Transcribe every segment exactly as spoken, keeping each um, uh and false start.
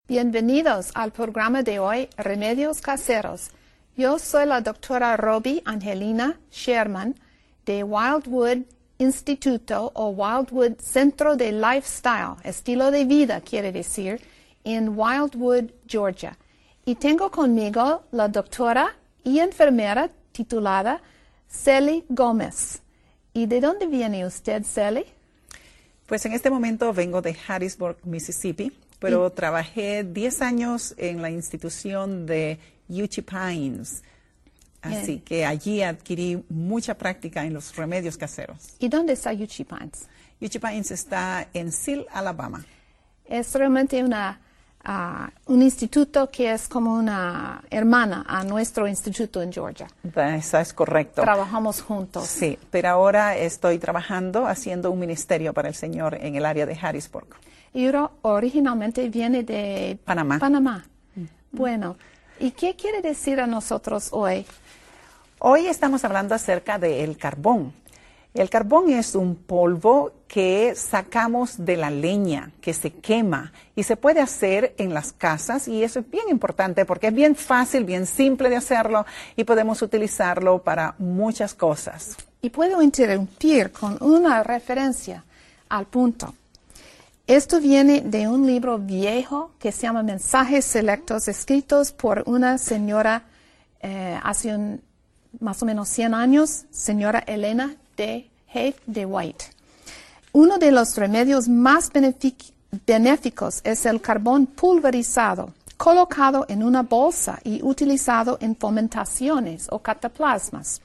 Bienvenidos al programa de hoy, Remedios Caseros. Yo soy la doctora Robbie Angelina Sherman de Wildwood Instituto o Wildwood Centro de Lifestyle, estilo de vida quiere decir, en Wildwood, Georgia. Y tengo conmigo la doctora y enfermera titulada Cely Gómez. ¿Y de dónde viene usted, Cely? Pues en este momento vengo de Harrisburg, Mississippi, pero ¿Y? trabajé diez años en la institución de Uchee Pines. Así Bien. que allí adquirí mucha práctica en los remedios caseros. ¿Y dónde está Uchee Pines? Uchee Pines está en Seal, Alabama. Es realmente una, uh, un instituto que es como una hermana a nuestro instituto en Georgia. Eso es correcto. Trabajamos juntos. Sí, pero ahora estoy trabajando haciendo un ministerio para el Señor en el área de Harrisburg. Y originalmente viene de Panamá. Panamá. Mm. Bueno, ¿y qué quiere decir a nosotros hoy? Hoy estamos hablando acerca del carbón. El carbón es un polvo que sacamos de la leña, que se quema y se puede hacer en las casas, y eso es bien importante porque es bien fácil, bien simple de hacerlo y podemos utilizarlo para muchas cosas. Y puedo interrumpir con una referencia al punto. Esto viene de un libro viejo que se llama Mensajes Selectos, escritos por una señora eh, hace un más o menos cien años, señora Elena D. Heath de White. Uno de los remedios más benéficos es el carbón pulverizado, colocado en una bolsa y utilizado en fomentaciones o cataplasmas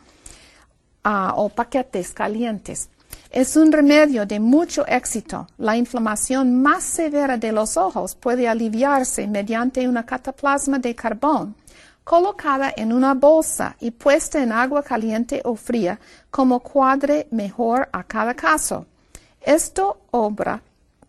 uh, o paquetes calientes. Es un remedio de mucho éxito. La inflamación más severa de los ojos puede aliviarse mediante una cataplasma de carbón colocada en una bolsa y puesta en agua caliente o fría, como cuadre mejor a cada caso. Esto obra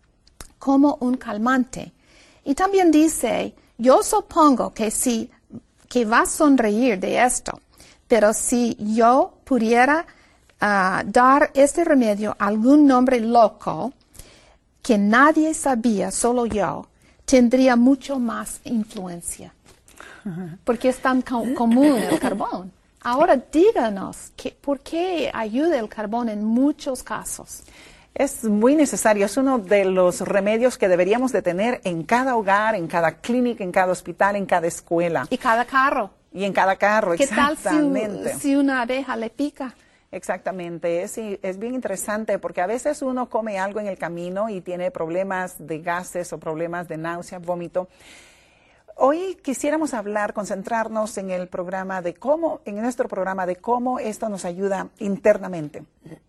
como un calmante. Y también dice, yo supongo que sí, que va a sonreír de esto, pero si yo pudiera uh, dar este remedio algún nombre loco que nadie sabía, solo yo, tendría mucho más influencia. Porque es tan co común el carbón. Ahora díganos, que, ¿por qué ayuda el carbón en muchos casos? Es muy necesario, es uno de los remedios que deberíamos de tener en cada hogar, en cada clínica, en cada hospital, en cada escuela. Y cada carro. Y en cada carro, ¿Qué exactamente. tal si, si una abeja le pica? Exactamente, es, es bien interesante porque a veces uno come algo en el camino y tiene problemas de gases o problemas de náuseas, vómito. Hoy quisiéramos hablar, concentrarnos en el programa de cómo, en nuestro programa de cómo esto nos ayuda internamente.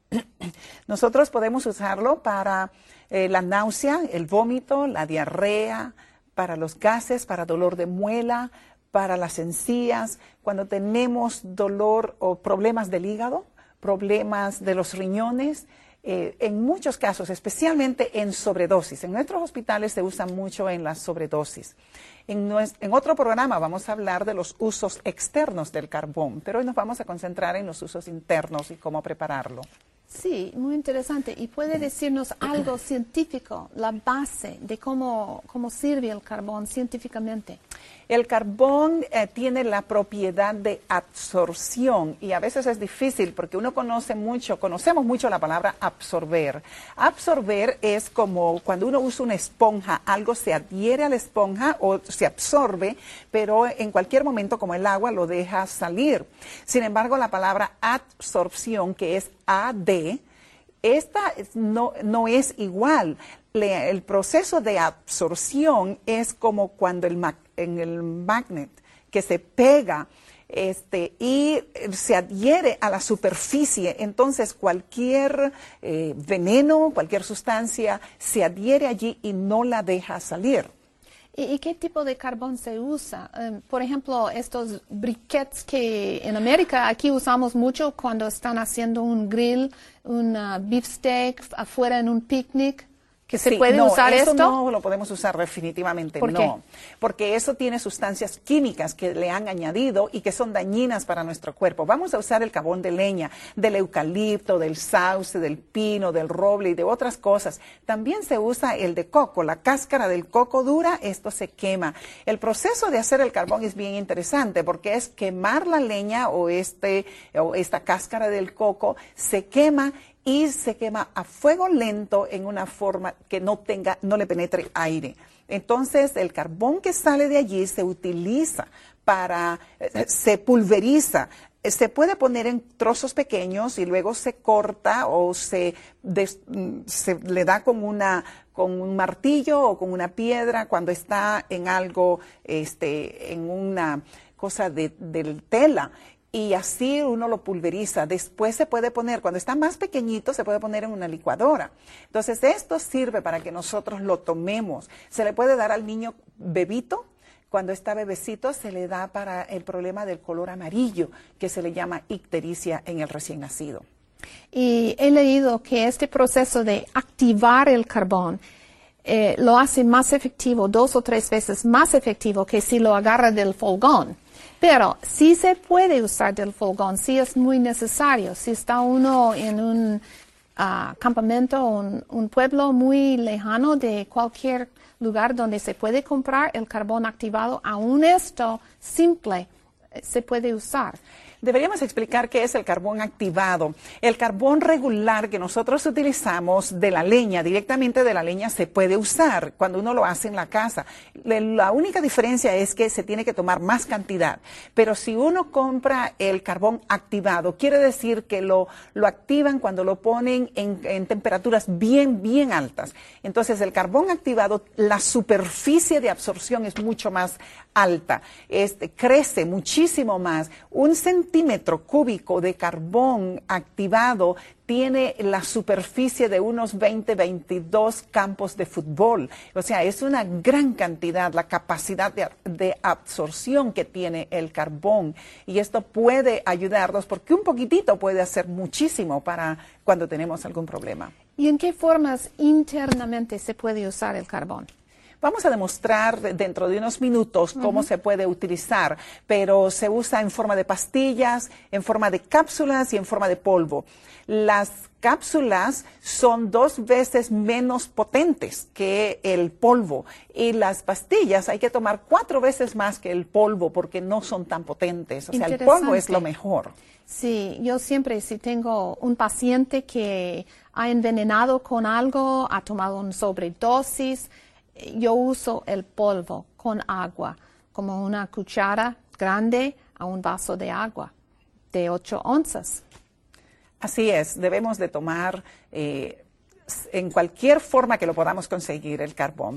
Nosotros podemos usarlo para eh, la náusea, el vómito, la diarrea, para los gases, para dolor de muela, para las encías, cuando tenemos dolor o problemas del hígado, problemas de los riñones. Eh, en muchos casos, especialmente en sobredosis. En nuestros hospitales se usa mucho en la sobredosis. En, nuestro, en otro programa vamos a hablar de los usos externos del carbón, pero hoy nos vamos a concentrar en los usos internos y cómo prepararlo. Sí, muy interesante. ¿Y puede decirnos algo científico, la base de cómo, cómo sirve el carbón científicamente? El carbón eh, tiene la propiedad de absorción y a veces es difícil porque uno conoce mucho, conocemos mucho la palabra absorber. Absorber es como cuando uno usa una esponja, algo se adhiere a la esponja o se absorbe, pero en cualquier momento, como el agua, lo deja salir. Sin embargo, la palabra absorción, que es A D, esta no, no es igual. Le, el proceso de absorción es como cuando el, ma, en el magnet que se pega este, y se adhiere a la superficie. Entonces cualquier eh, veneno, cualquier sustancia se adhiere allí y no la deja salir. ¿Y, y qué tipo de carbón se usa? Um, por ejemplo, estos briquettes que en América aquí usamos mucho cuando están haciendo un grill, un uh, beefsteak afuera en un picnic. ¿Que se Sí, puede no, usar eso esto? no lo podemos usar definitivamente, ¿Por no. qué? Porque eso tiene sustancias químicas que le han añadido y que son dañinas para nuestro cuerpo. Vamos a usar el carbón de leña, del eucalipto, del sauce, del pino, del roble y de otras cosas. También se usa el de coco, la cáscara del coco dura, esto se quema. El proceso de hacer el carbón es bien interesante porque es quemar la leña o, este, o esta cáscara del coco, se quema y se quema a fuego lento en una forma que no tenga, no le penetre aire. Entonces, el carbón que sale de allí se utiliza para, se pulveriza, se puede poner en trozos pequeños y luego se corta o se, des, se le da con una con un martillo o con una piedra cuando está en algo, este, en una cosa de, de tela. Y así uno lo pulveriza. Después se puede poner, cuando está más pequeñito, se puede poner en una licuadora. Entonces, esto sirve para que nosotros lo tomemos. Se le puede dar al niño bebito. Cuando está bebecito, se le da para el problema del color amarillo, que se le llama ictericia en el recién nacido. Y he leído que este proceso de activar el carbón eh, lo hace más efectivo, dos o tres veces más efectivo que si lo agarra del fogón. Pero sí se puede usar del fogón, sí es muy necesario. Si está uno en un uh, campamento, un, un pueblo muy lejano de cualquier lugar donde se puede comprar el carbón activado, aún esto simple se puede usar. Deberíamos explicar qué es el carbón activado. El carbón regular que nosotros utilizamos de la leña, directamente de la leña, se puede usar cuando uno lo hace en la casa. La única diferencia es que se tiene que tomar más cantidad. Pero si uno compra el carbón activado, quiere decir que lo, lo activan cuando lo ponen en, en temperaturas bien, bien altas. Entonces, el carbón activado, la superficie de absorción es mucho más alta. Este, crece muchísimo más. Un centímetro cúbico de carbón activado tiene la superficie de unos veinte, veintidós campos de fútbol. O sea, es una gran cantidad la capacidad de, de absorción que tiene el carbón. Y esto puede ayudarnos porque un poquitito puede hacer muchísimo para cuando tenemos algún problema. ¿Y en qué formas internamente se puede usar el carbón? Vamos a demostrar dentro de unos minutos cómo uh-huh. se puede utilizar, pero se usa en forma de pastillas, en forma de cápsulas y en forma de polvo. Las cápsulas son dos veces menos potentes que el polvo y las pastillas hay que tomar cuatro veces más que el polvo porque no son tan potentes. O sea, el polvo es lo mejor. Sí, yo siempre, si tengo un paciente que ha envenenado con algo, ha tomado una sobredosis, yo uso el polvo con agua, como una cuchara grande a un vaso de agua de ocho onzas. Así es, debemos de tomar eh, en cualquier forma que lo podamos conseguir el carbón.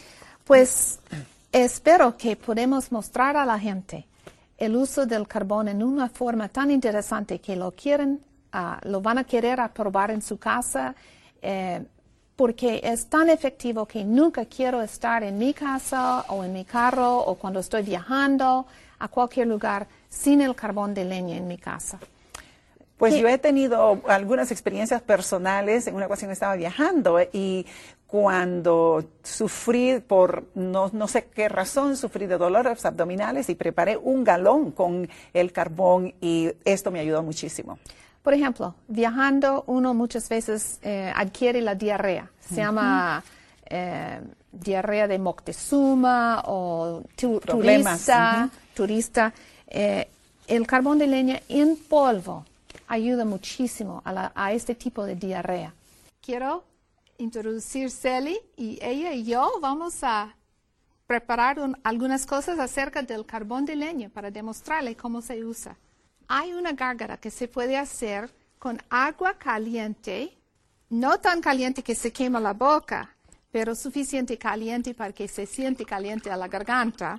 Pues espero que podamos mostrar a la gente el uso del carbón en una forma tan interesante que lo quieren, uh, lo van a querer probar en su casa. Eh, porque es tan efectivo que nunca quiero estar en mi casa o en mi carro o cuando estoy viajando a cualquier lugar sin el carbón de leña en mi casa. Pues ¿Qué? Yo he tenido algunas experiencias personales. En una ocasión estaba viajando y cuando sufrí por no, no sé qué razón, sufrí de dolores abdominales y preparé un galón con el carbón y esto me ayudó muchísimo. Por ejemplo, viajando uno muchas veces eh, adquiere la diarrea. Se uh-huh. llama eh, diarrea de Moctezuma o tu, turista. Uh-huh. turista. Eh, el carbón de leña en polvo ayuda muchísimo a, la, a este tipo de diarrea. Quiero introducir Celi y ella y yo vamos a preparar un, algunas cosas acerca del carbón de leña para demostrarle cómo se usa. Hay una gárgara que se puede hacer con agua caliente, no tan caliente que se quema la boca, pero suficiente caliente para que se siente caliente a la garganta.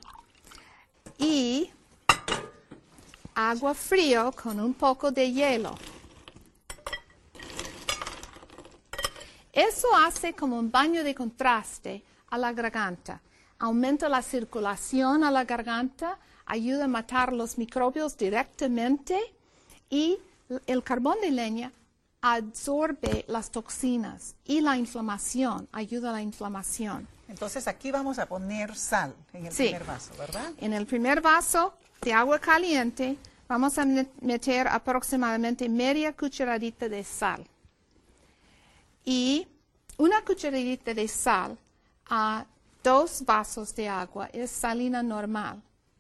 Y agua frío con un poco de hielo. Eso hace como un baño de contraste a la garganta. Aumenta la circulación a la garganta, ayuda a matar los microbios directamente y el carbón de leña absorbe las toxinas y la inflamación, ayuda a la inflamación. Entonces aquí vamos a poner sal en el Sí. primer vaso, ¿verdad? En el primer vaso de agua caliente vamos a meter aproximadamente media cucharadita de sal. Y una cucharadita de sal a dos vasos de agua es salina normal.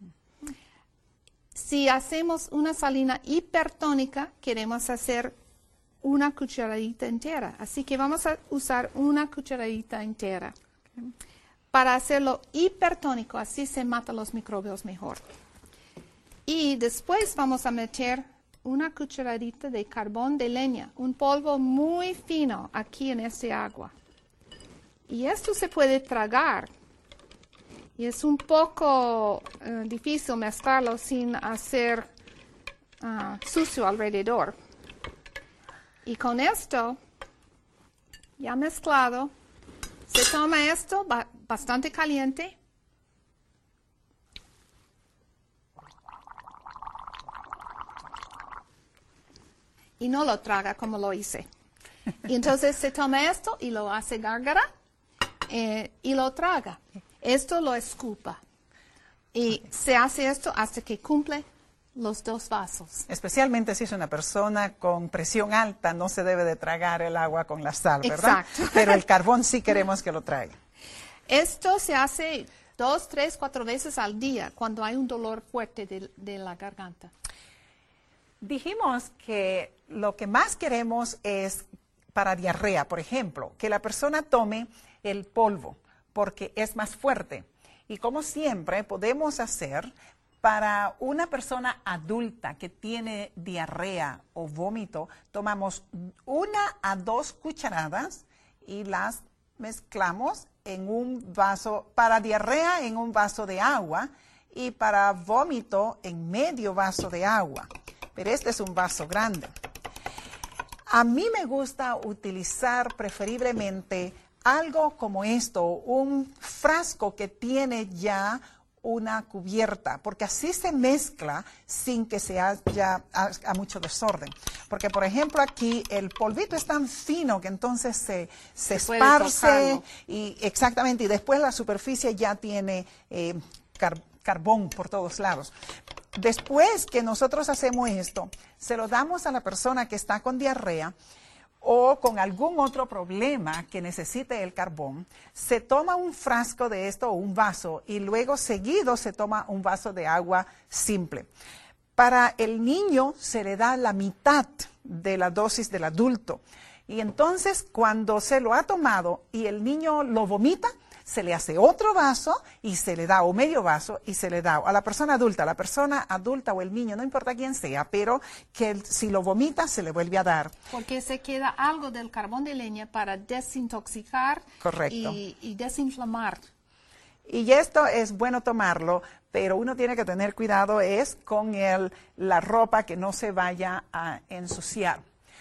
Si hacemos una salina hipertónica, queremos hacer una cucharadita entera. Así que vamos a usar una cucharadita entera. Para hacerlo hipertónico, así se matan los microbios mejor. Y después vamos a meter una cucharadita de carbón de leña, un polvo muy fino aquí en este agua. Y esto se puede tragar. Y es un poco uh, difícil mezclarlo sin hacer uh, sucio alrededor. Y con esto, ya mezclado, se toma esto ba- bastante caliente. Y no lo traga como lo hice. Y entonces se toma esto y lo hace gárgara eh, y lo traga. Esto lo escupa. Y se hace esto hasta que cumple los dos vasos. Especialmente si es una persona con presión alta, no se debe de tragar el agua con la sal, ¿verdad? Exacto. Pero el carbón sí queremos que lo traiga. Esto se hace dos, tres, cuatro veces al día cuando hay un dolor fuerte de, de la garganta. Dijimos que lo que más queremos es para diarrea, por ejemplo, que la persona tome el polvo porque es más fuerte. Y como siempre podemos hacer para una persona adulta que tiene diarrea o vómito, tomamos una a dos cucharadas y las mezclamos en un vaso, para diarrea en un vaso de agua y para vómito en medio vaso de agua. Pero este es un vaso grande. A mí me gusta utilizar preferiblemente algo como esto, un frasco que tiene ya una cubierta, porque así se mezcla sin que se haya a, a mucho desorden. Porque, por ejemplo, aquí el polvito es tan fino que entonces se, se, Se puede esparce tocarlo. y exactamente, y después la superficie ya tiene eh, car- carbón por todos lados. Después que nosotros hacemos esto, se lo damos a la persona que está con diarrea o con algún otro problema que necesite el carbón, se toma un frasco de esto o un vaso y luego seguido se toma un vaso de agua simple. Para el niño se le da la mitad de la dosis del adulto y entonces cuando se lo ha tomado y el niño lo vomita, se le hace otro vaso y se le da, o medio vaso, y se le da a la persona adulta, a la persona adulta o el niño, no importa quién sea, pero que el- si lo vomita se le vuelve a dar. Porque se queda algo del carbón de leña para desintoxicar Correcto. y, y desinflamar. Y esto es bueno tomarlo, pero uno tiene que tener cuidado es con el, la ropa que no se vaya a ensuciar.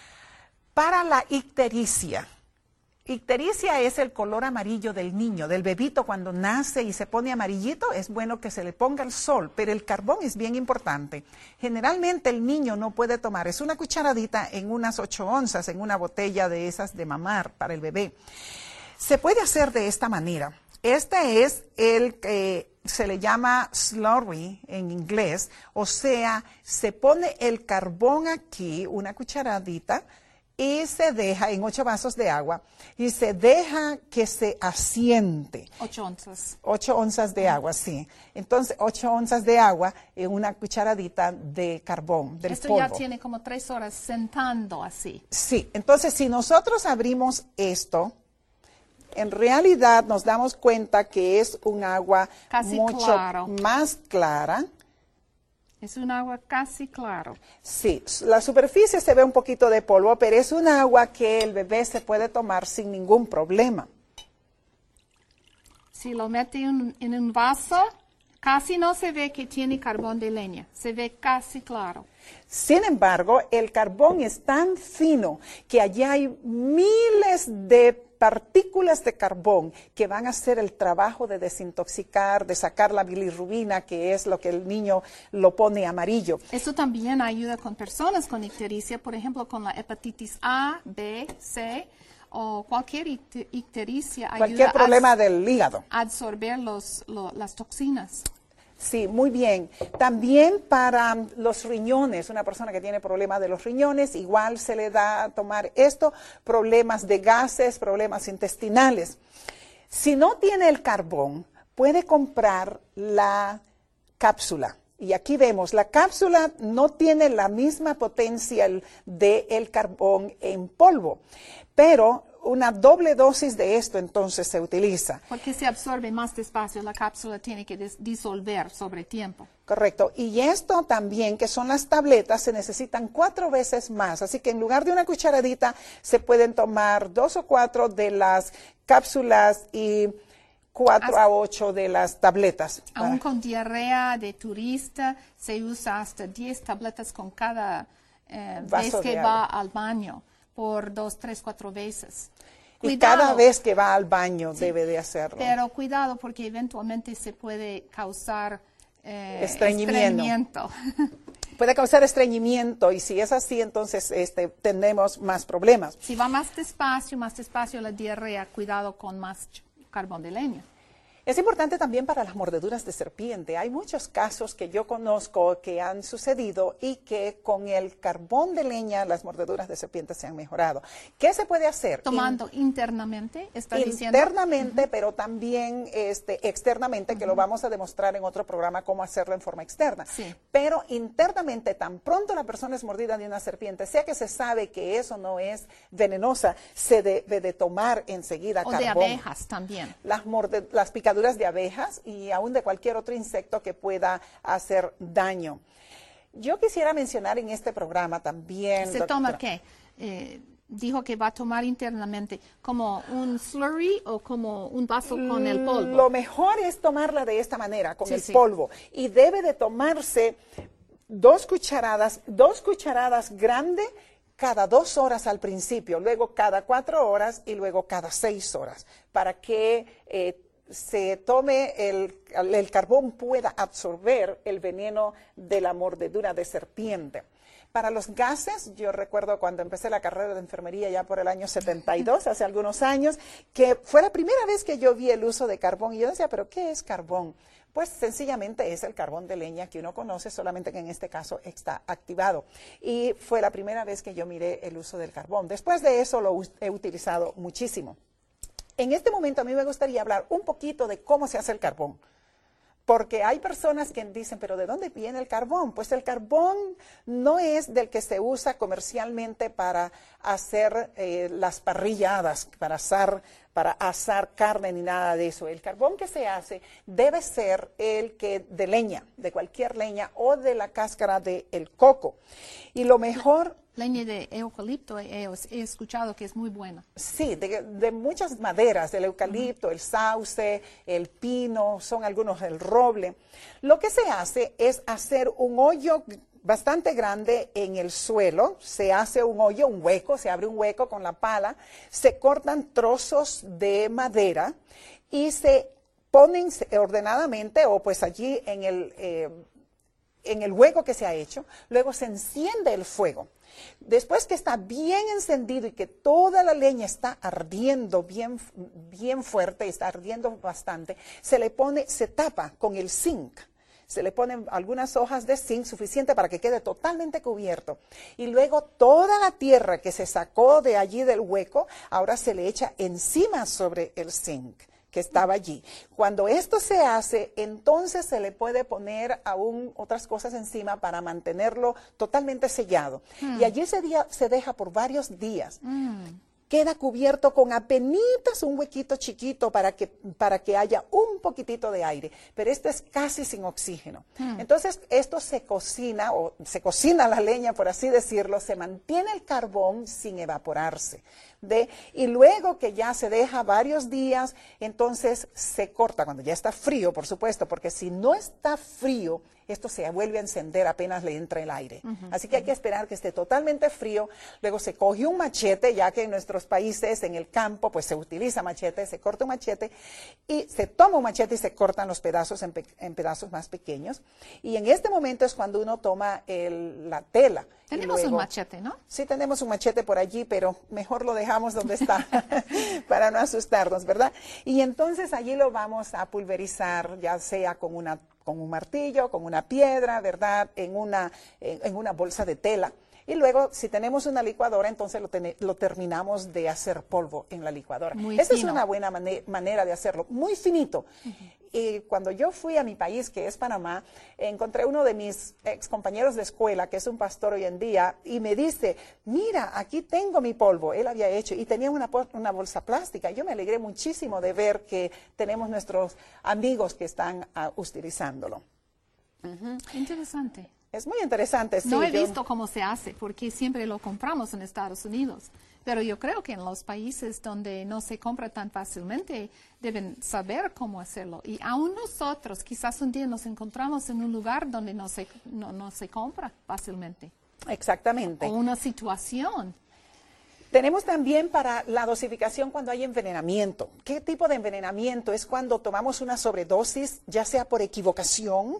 Para la ictericia. Ictericia es el color amarillo del niño, del bebito cuando nace y se pone amarillito, es bueno que se le ponga el sol, pero el carbón es bien importante. Generalmente el niño no puede tomar, es una cucharadita en unas ocho onzas, en una botella de esas de mamar para el bebé. Se puede hacer de esta manera. Este es el que se le llama slurry en inglés, o sea, se pone el carbón aquí, una cucharadita, y se deja en ocho vasos de agua y se deja que se asiente. Ocho onzas. Ocho onzas de agua, sí. Entonces, ocho onzas de agua en una cucharadita de carbón, del Esto polvo. ya tiene como tres horas sentando así. Sí, entonces si nosotros abrimos esto, en realidad nos damos cuenta que es un agua Casi mucho claro. más clara. Es un agua casi claro. Sí, la superficie se ve un poquito de polvo, pero es un agua que el bebé se puede tomar sin ningún problema. Si lo mete en, en un vaso, Casi no se ve que tiene carbón de leña, se ve casi claro. Sin embargo, el carbón es tan fino que allí hay miles de partículas de carbón que van a hacer el trabajo de desintoxicar, de sacar la bilirrubina, que es lo que el niño lo pone amarillo. Eso también ayuda con personas con ictericia, por ejemplo, con la hepatitis A, B, C, o cualquier ictericia. Cualquier ayuda problema a del hígado. absorber los, lo, las toxinas. Sí, muy bien. También para los riñones, una persona que tiene problemas de los riñones, igual se le da a tomar esto, problemas de gases, problemas intestinales. Si no tiene el carbón, puede comprar la cápsula. Y aquí vemos, la cápsula no tiene la misma potencia del carbón en polvo, pero una doble dosis de esto entonces se utiliza. Porque se absorbe más despacio, la cápsula tiene que disolver sobre tiempo. Correcto. Y esto también, que son las tabletas, se necesitan cuatro veces más. Así que en lugar de una cucharadita, se pueden tomar dos o cuatro de las cápsulas y cuatro hasta a ocho de las tabletas. Aún con diarrea de turista, se usa hasta diez tabletas con cada eh, vez que va al baño, por dos, tres, cuatro veces. Y Cuidado, cada vez que va al baño sí, debe de hacerlo. Pero cuidado, porque eventualmente se puede causar eh, estreñimiento. estreñimiento. Puede causar estreñimiento, y si es así, entonces este, tendremos más problemas. Si va más despacio, más despacio la diarrea, cuidado con más carbón de leña. Es importante también para las mordeduras de serpiente. Hay muchos casos que yo conozco que han sucedido y que con el carbón de leña las mordeduras de serpiente se han mejorado. ¿Qué se puede hacer? Tomando In internamente, está diciendo. Internamente, uh-huh. pero también este, externamente, uh-huh. que lo vamos a demostrar en otro programa cómo hacerlo en forma externa. Sí. Pero internamente, tan pronto la persona es mordida de una serpiente, sea que se sabe que eso no es venenosa, se debe de tomar enseguida o carbón. O de abejas también. Las, morde las picaduras de abejas y aún de cualquier otro insecto que pueda hacer daño. Yo quisiera mencionar en este programa también... ¿Se doctora, toma qué? Eh, dijo que va a tomar internamente, ¿como un slurry o como un vaso con el polvo? Lo mejor es tomarla de esta manera, con sí, el sí. polvo. Y debe de tomarse dos cucharadas, dos cucharadas grandes cada dos horas al principio, luego cada cuatro horas y luego cada seis horas, para que eh, se tome el, el carbón pueda absorber el veneno de la mordedura de serpiente. Para los gases, yo recuerdo cuando empecé la carrera de enfermería ya por el año setenta y dos, hace algunos años, que fue la primera vez que yo vi el uso de carbón y yo decía, ¿pero qué es carbón? Pues sencillamente es el carbón de leña que uno conoce, solamente que en este caso está activado. Y fue la primera vez que yo miré el uso del carbón. Después de eso lo he utilizado muchísimo. En este momento a mí me gustaría hablar un poquito de cómo se hace el carbón. Porque hay personas que dicen, ¿pero de dónde viene el carbón? Pues el carbón no es del que se usa comercialmente para hacer eh, las parrilladas, para asar, para asar carne ni nada de eso. El carbón que se hace debe ser el que de leña, de cualquier leña o de la cáscara del coco. Y lo mejor... Leña de eucalipto, he, he escuchado que es muy buena. Sí, de, de muchas maderas, el eucalipto, uh-huh. el sauce, el pino, son algunos del roble. Lo que se hace es hacer un hoyo bastante grande en el suelo, se hace un hoyo, un hueco, se abre un hueco con la pala, se cortan trozos de madera y se ponen ordenadamente o pues allí en el, eh, en el hueco que se ha hecho, luego se enciende el fuego. Después que está bien encendido y que toda la leña está ardiendo bien, bien fuerte, está ardiendo bastante, se le pone, se tapa con el zinc. Se le ponen algunas hojas de zinc suficiente para que quede totalmente cubierto. Y luego toda la tierra que se sacó de allí del hueco, ahora se le echa encima sobre el zinc que estaba allí. Cuando esto se hace, entonces se le puede poner aún otras cosas encima para mantenerlo totalmente sellado. Mm. Y allí se, día, se deja por varios días. Mm. Queda cubierto con apenitas un huequito chiquito para que, para que haya un poquitito de aire, pero esto es casi sin oxígeno. Mm. Entonces esto se cocina, o se cocina la leña por así decirlo, se mantiene el carbón sin evaporarse. de, y luego que ya se deja varios días, entonces se corta cuando ya está frío, por supuesto, porque si no está frío, esto se vuelve a encender apenas le entra el aire. Uh-huh. Así que hay que esperar que esté totalmente frío. Luego se coge un machete, ya que en nuestros países, en el campo, pues se utiliza machete, se corta un machete y se toma un machete y se cortan los pedazos en, pe- en pedazos más pequeños. Y en este momento es cuando uno toma el, la tela. Tenemos luego, un machete, ¿no? Sí, tenemos un machete por allí, pero mejor lo dejamos donde está para no asustarnos, ¿verdad? Y entonces allí lo vamos a pulverizar, ya sea con una con un martillo, con una piedra, ¿verdad? En una, en, en una bolsa de tela. Y luego, si tenemos una licuadora, entonces lo, ten, lo terminamos de hacer polvo en la licuadora. Muy Esa fino. es una buena mane manera de hacerlo, muy finito. Uh-huh. Y cuando yo fui a mi país, que es Panamá, encontré uno de mis ex compañeros de escuela, que es un pastor hoy en día, y me dice, mira, aquí tengo mi polvo. Él había hecho, y tenía una, una bolsa plástica. Yo me alegré muchísimo de ver que tenemos nuestros amigos que están uh, utilizándolo. Uh-huh. Interesante. Es muy interesante, sí. No he yo... visto cómo se hace, porque siempre lo compramos en Estados Unidos. Pero yo creo que en los países donde no se compra tan fácilmente, deben saber cómo hacerlo. Y aún nosotros, quizás un día nos encontramos en un lugar donde no se, no, no se compra fácilmente. Exactamente. O una situación. Tenemos también para la dosificación cuando hay envenenamiento. ¿Qué tipo de envenenamiento? Es cuando tomamos una sobredosis, ya sea por equivocación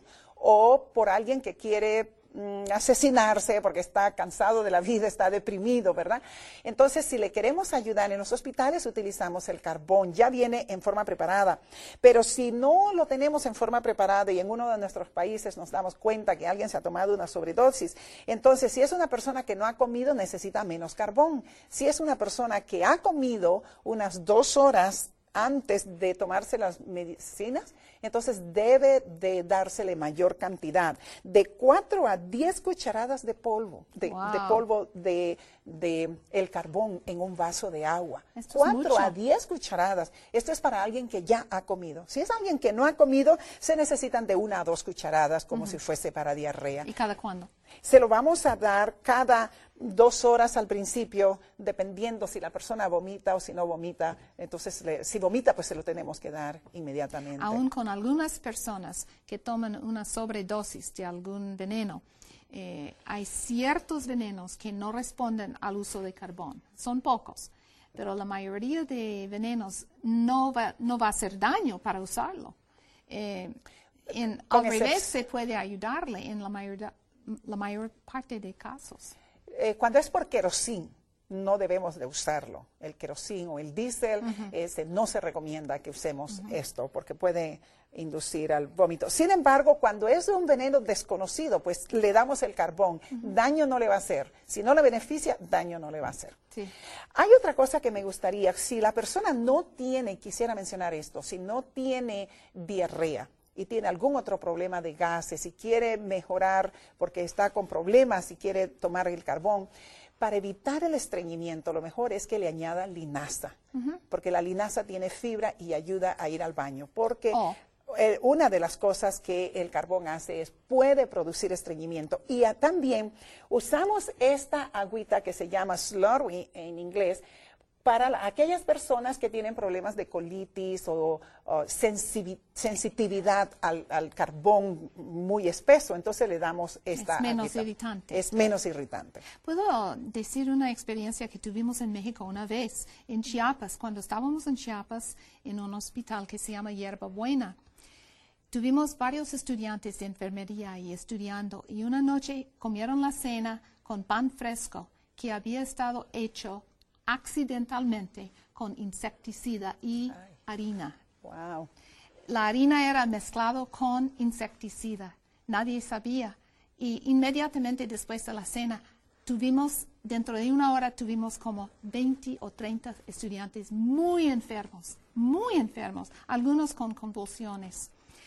o por alguien que quiere mm, asesinarse porque está cansado de la vida, está deprimido, ¿verdad? Entonces, si le queremos ayudar en los hospitales, utilizamos el carbón. Ya viene en forma preparada. Pero si no lo tenemos en forma preparada y en uno de nuestros países nos damos cuenta que alguien se ha tomado una sobredosis, entonces, si es una persona que no ha comido, necesita menos carbón. Si es una persona que ha comido unas dos horas antes de tomarse las medicinas, entonces debe de dársele mayor cantidad, de cuatro a diez cucharadas de polvo, de, wow. de polvo de, de el carbón en un vaso de agua. Esto cuatro a diez cucharadas. Esto es para alguien que ya ha comido. Si es alguien que no ha comido, se necesitan de una a dos cucharadas, como uh-huh. si fuese para diarrea. ¿Y cada cuándo? Se lo vamos a dar cada dos horas al principio, dependiendo si la persona vomita o si no vomita. Entonces, le, si vomita, pues se lo tenemos que dar inmediatamente. Aún con algunas personas que toman una sobredosis de algún veneno, eh, hay ciertos venenos que no responden al uso de carbón. Son pocos, pero la mayoría de venenos no va, no va a hacer daño para usarlo. Eh, en, al revés, se puede ayudarle en la mayoría la mayor parte de casos. Eh, cuando es por querosín, no debemos de usarlo. El querosín o el diésel, uh-huh. ese, no se recomienda que usemos uh-huh. esto porque puede inducir al vómito. Sin embargo, cuando es un veneno desconocido, pues le damos el carbón. Uh-huh. Daño no le va a hacer. Si no le beneficia, daño no le va a hacer. Sí. Hay otra cosa que me gustaría. Si la persona no tiene, quisiera mencionar esto, si no tiene diarrea, y tiene algún otro problema de gases, si quiere mejorar porque está con problemas, si quiere tomar el carbón, para evitar el estreñimiento, lo mejor es que le añada linaza, uh-huh. porque la linaza tiene fibra y ayuda a ir al baño, porque oh. eh, una de las cosas que el carbón hace es puede producir estreñimiento. Y a, también usamos esta agüita que se llama slurry en inglés, para la, aquellas personas que tienen problemas de colitis o, o sensitividad al, al carbón muy espeso, entonces le damos esta. Es menos agüita. irritante. Es menos irritante. Puedo decir una experiencia que tuvimos en México una vez, en Chiapas, cuando estábamos en Chiapas, en un hospital que se llama Hierba Buena. Tuvimos varios estudiantes de enfermería ahí estudiando y una noche comieron la cena con pan fresco que había estado hecho accidentalmente con insecticida y Ay. harina. Wow. La harina era mezclado con insecticida. Nadie sabía. Y inmediatamente después de la cena, tuvimos, dentro de una hora, tuvimos como veinte o treinta estudiantes muy enfermos, muy enfermos, algunos con convulsiones.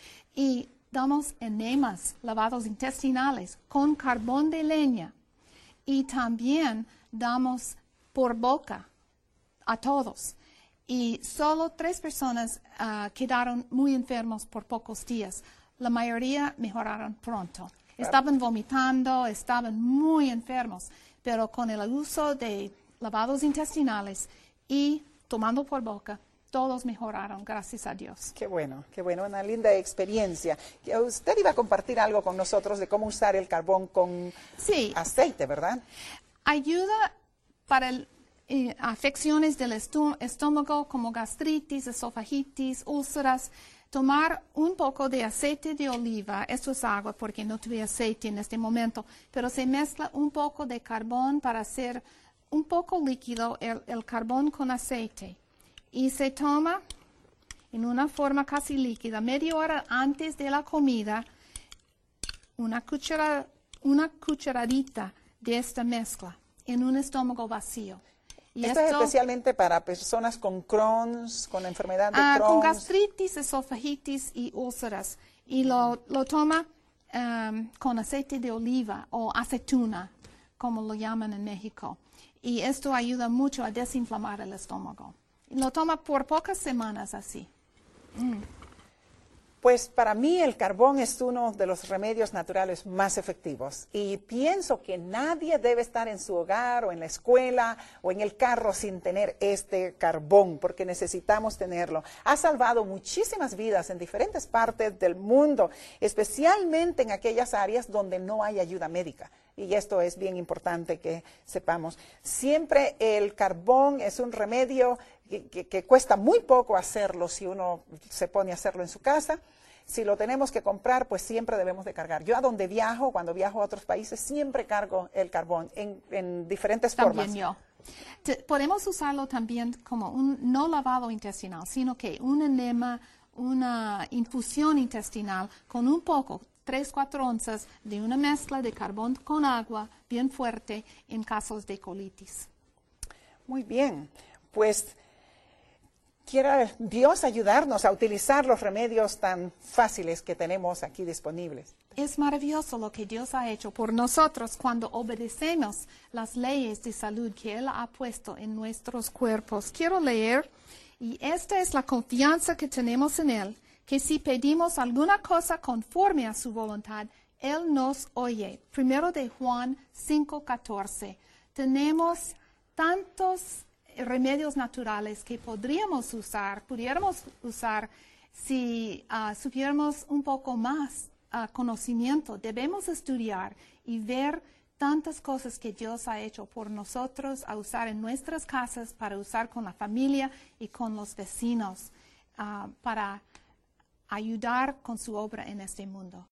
Y damos enemas, lavados intestinales, con carbón de leña. Y también damos por boca a todos. Y solo tres personas uh, quedaron muy enfermos por pocos días. La mayoría mejoraron pronto. Estaban vomitando, estaban muy enfermos, pero con el uso de lavados intestinales y tomando por boca, todos mejoraron, gracias a Dios. Qué bueno, qué bueno, una linda experiencia. Usted iba a compartir algo con nosotros de cómo usar el carbón con sí. aceite, ¿verdad? Ayuda para el, eh, afecciones del estómago como gastritis, esofagitis, úlceras. Tomar un poco de aceite de oliva, esto es agua porque no tuve aceite en este momento, pero se mezcla un poco de carbón para hacer un poco líquido el, el carbón con aceite. Y se toma en una forma casi líquida, media hora antes de la comida, una, cuchara, una cucharadita de esta mezcla en un estómago vacío. Y esto, esto es especialmente para personas con Crohn's, con la enfermedad de uh, Crohn's. Con gastritis, esofagitis y úlceras. Y lo, lo toma um, con aceite de oliva o aceituna, como lo llaman en México. Y esto ayuda mucho a desinflamar el estómago. Lo toma por pocas semanas así. Mm. Pues para mí el carbón es uno de los remedios naturales más efectivos y pienso que nadie debe estar en su hogar o en la escuela o en el carro sin tener este carbón porque necesitamos tenerlo. Ha salvado muchísimas vidas en diferentes partes del mundo, especialmente en aquellas áreas donde no hay ayuda médica. Y esto es bien importante que sepamos. Siempre el carbón es un remedio que, que, que cuesta muy poco hacerlo si uno se pone a hacerlo en su casa. Si lo tenemos que comprar, pues siempre debemos de cargar. Yo a donde viajo, cuando viajo a otros países, siempre cargo el carbón en, en diferentes También formas. yo. Te, podemos usarlo también como un no lavado intestinal, sino que un enema, una infusión intestinal con un poco, tres, cuatro onzas de una mezcla de carbón con agua bien fuerte en casos de colitis. Muy bien, pues quiera Dios ayudarnos a utilizar los remedios tan fáciles que tenemos aquí disponibles. Es maravilloso lo que Dios ha hecho por nosotros cuando obedecemos las leyes de salud que Él ha puesto en nuestros cuerpos. Quiero leer, y esta es la confianza que tenemos en Él, que si pedimos alguna cosa conforme a su voluntad, Él nos oye. Primero de Juan cinco catorce. Tenemos tantos remedios naturales que podríamos usar, pudiéramos usar si uh, supiéramos un poco más uh, conocimiento. Debemos estudiar y ver tantas cosas que Dios ha hecho por nosotros a usar en nuestras casas, para usar con la familia y con los vecinos, uh, para ayudar con su obra en este mundo.